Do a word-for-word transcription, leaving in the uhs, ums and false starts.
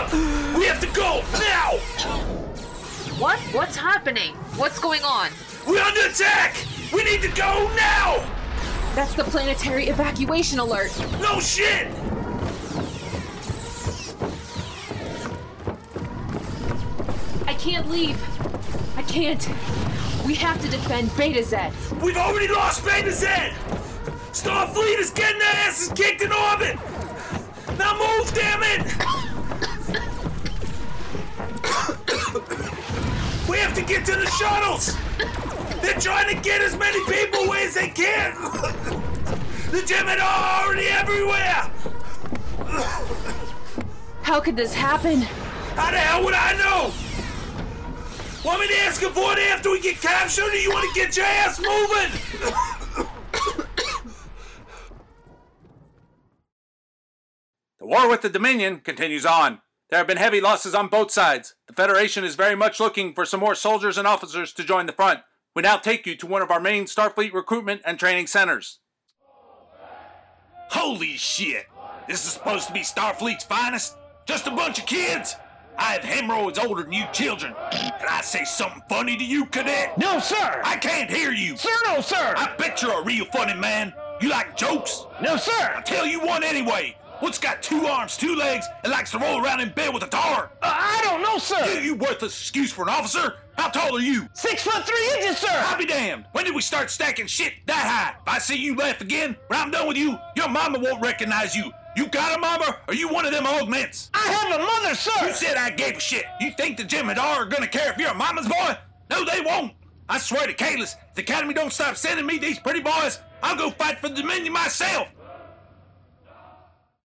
up! We have to go, now! What? What's happening? What's going on? We're under attack! We need to go now! That's the planetary evacuation alert. No shit! I can't leave. I can't. We have to defend Beta Z. We've already lost Beta Z! Starfleet is getting their asses kicked in orbit! Now move, damn it! We have to get to the shuttles! They're trying to get as many people away as they can! The Gemini are already everywhere! How could this happen? How the hell would I know? Want me to ask Avoid after we get captured, or you want to get your ass moving? The war with the Dominion continues on. There have been heavy losses on both sides. The Federation is very much looking for some more soldiers and officers to join the front. We now take you to one of our main Starfleet recruitment and training centers. Holy shit! This is supposed to be Starfleet's finest? Just a bunch of kids? I have hemorrhoids older than you children. Can I say something funny to you, cadet? No, sir! I can't hear you! Sir, no, sir! I bet you're a real funny man. You like jokes? No, sir! I'll tell you one anyway. What's got two arms, two legs, and likes to roll around in bed with a tar? Uh, I don't know, sir! You, you worthless excuse for an officer? How tall are you? Six foot three inches, sir! I'll be damned. When did we start stacking shit that high? If I see you laugh again, when I'm done with you, your mama won't recognize you. You got a mama, or you one of them augments? I have a mother, sir! You said I gave a shit. You think the Jimmadar are gonna care if you're a mama's boy? No, they won't. I swear to Kalis, if the Academy don't stop sending me these pretty boys, I'll go fight for the Dominion myself.